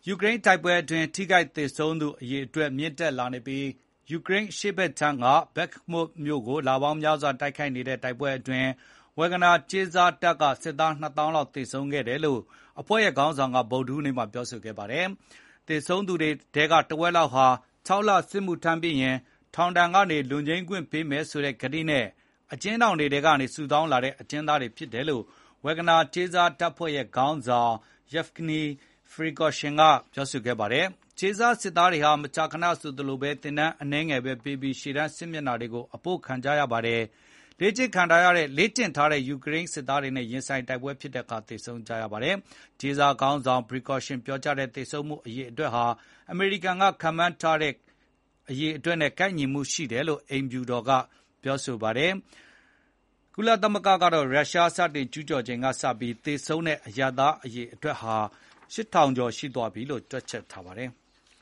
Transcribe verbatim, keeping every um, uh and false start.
ယူကရိန်းတိုက်ပွဲအတွင်းထိခိုက်သေဆုံးသူအရေအတွက်မြင့်တက်လာနေပြီးယူကရိန်းအရှေ့ဘက်ခြမ်းက Bakhmut မြို့ကိုလပေါင်းများစွာတိုက်ခိုက်နေတဲ့တိုက်ပွဲအတွင်းဝေဂနာကြေးစားတပ်ကစစ်သားနှစ်သောင်းလောက်သေဆုံးခဲ့တယ်လို့အဖွဲ့ရဲ့ခေါင်းဆောင်ကဗုဒ္ဓဟူးနေ့မှာပြောဆိုခဲ့ပါတယ်။သေဆုံးသူတွေထဲကတဝက်လောက်ဟာခြောက်လစစ်မှုထမ်းပြီးရင်ထောင်ဒဏ်ကနေလွန်ငင်းခွင့်ပေးမယ်ဆိုတဲ့ကတိနဲ့အကျဉ်းထောင်တွေထဲကနေစုဆောင်းလာတဲ့အကျဉ်းသားတွေဖြစ်တယ်လို့ဝေဂနာကြေးစားတပ်ဖွဲ့ရဲ့ခေါင်းဆောင် Yevgeny Prigozhin ကပြောဆိုခဲ့ပါတယ်။ကြေးစားစစ်သားတွေဟာမကြာခဏဆိုသလိုပဲသင်တန်းအနည်းငယ်ပဲပေးပြီးရှေ့တန်းစစ်မျက်နှာတွေကိုအပို့ခံကြရပါတယ်။လေ့ကျင့်ခံထားရတဲ့လေ့ကျင့်ထားတဲ့ယူကရိန်းစစ်သားတွေနဲ့ရင်ဆိုင်တိုက်ပွဲဖြစ်တဲ့အခါသေဆုံးကြရပါတယ်။ကြေးစားခေါင်းဆောင် Prigozhin ပြောကြားတဲ့သေဆုံးမှုအရေအတွက်ဟာအမေရိကန်ကခန့်မှန်းထားတဲ့အရေအတွက်နဲ့ကိုက်ညီမှုရှိတယ်လို့အိမ်ဖြူတော်ကပြောဆိုပါတယ်။ကုလသမဂ္ဂကတော့ရုရှားစတင်ကျူးကျော်ချိန်ကစပြီးသေဆုံးတဲ့အရပ်သားအရေအတွက်ဟာရှစ်ထောင်ကျော်ရှိသွားပြီလို့တွက်ချက်ထားပါတယ်။